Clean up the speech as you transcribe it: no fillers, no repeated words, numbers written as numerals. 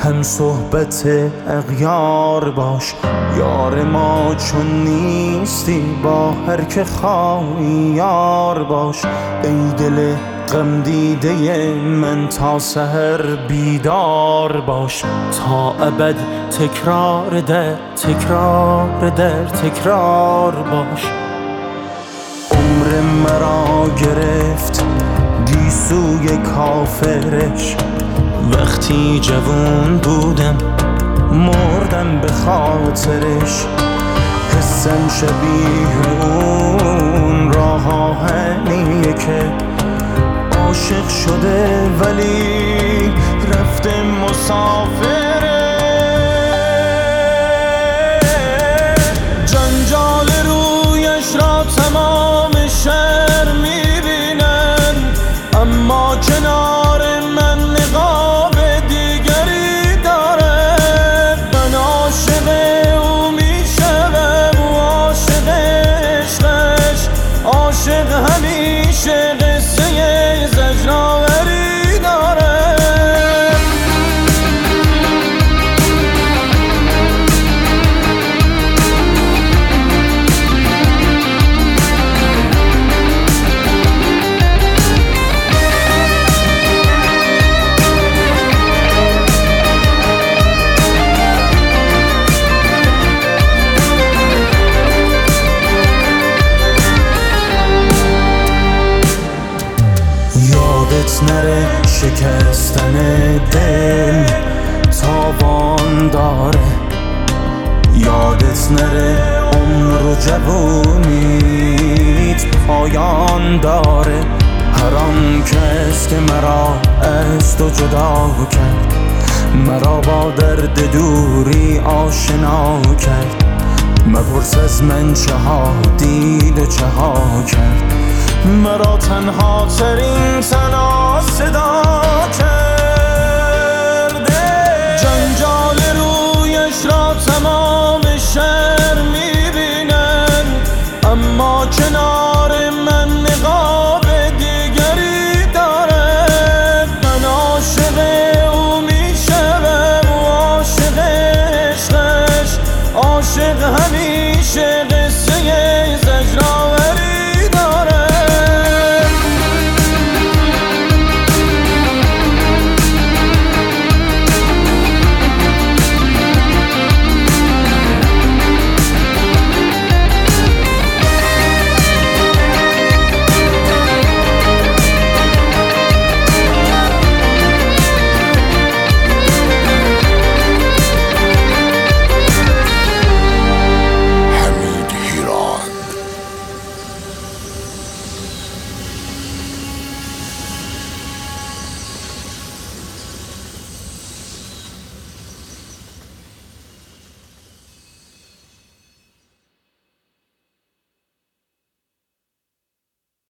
هم صحبت اغیار باش. یار ما چون نیستی با هر که خواهی یار باش. ای دل غم دیده من تا سحر بیدار باش. تا ابد تکرار در تکرار در تکرار باش. عمر مرا گرفت گیسوی کافرش، وقتی جوان بودم مردم به خاطرش. حسم شبیه اون راه آهنیه که عاشق شده ولی رفته مسافره. جنجال رویش را تمام شهر میبینن، اما کنار من نقاب دیگری داره. من عاشق او میشوم و عاشق عشقش، عاشق همیشه قصه زجرآوری داره. یادت نره شکستن دل تاوان داره. یادت نره عمر و جوونیت پایان داره. هر آن کس که مرا از تو جدا کرد، مرا با درد دوری آشنا کرد. مپرس از من چه ها دید و چه ها کرد، مرا تنها ترین تنها صدا کرده.